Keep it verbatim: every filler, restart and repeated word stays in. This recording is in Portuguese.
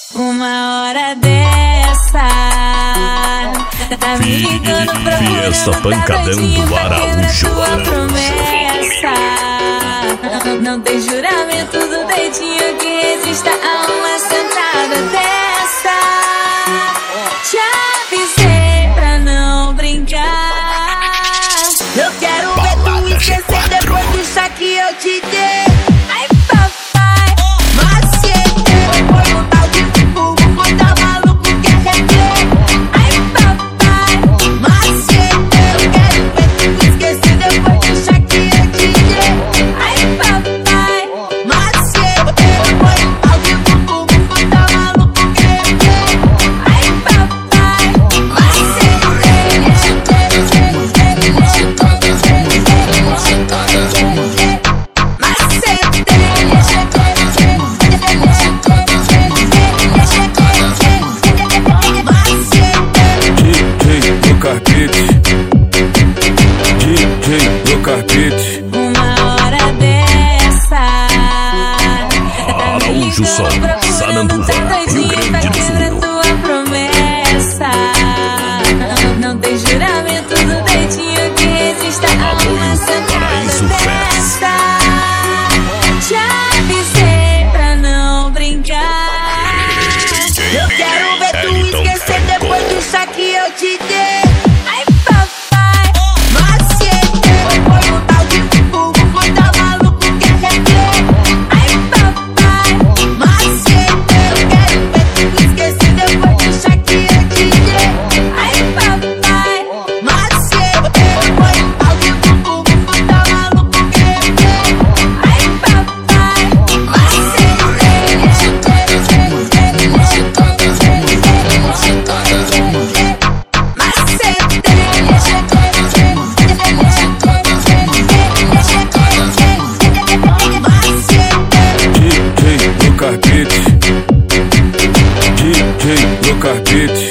Uma hora dessa tá me ligando pra E essa pancadão do Araújo. Promessa. Não tem juramento do dedinho que resista a uma sentada dessa. Te avisei pra não brincar. Eu quero ver tu esquecer depois do chá que eu te dei. Ai papai, macietei. Foi um tal de fogo, tá maluco, quer reter. Ai papai, macietei. Eu quero ver tu esquecer depois do chá que eu te dei. Ai papai, macietei. Foi um tal de fogo, tá maluco, quer reter. Ai papai, macietei. D J do carpete. Uma hora dessa Araújo Som, Sananduva, Rio Grande do Sul. tua promessa. Não tem juramento do dedinho que resista a uma sentada dessa. Te avisei pra não brincar. Eu quero ver tu esquecer depois do chá que eu te dei. Ai papai, macietei. Foi um tal de fogo, tá maluco, quer reter. Ai papai, macietei. Eu quero ver tu esquecer depois do chá que eu te dei. Ai papai, macietei. Foi um tal de fogo, tá maluco, quer reter. Ai papai, macietei. D J do carpete. D J do carpete.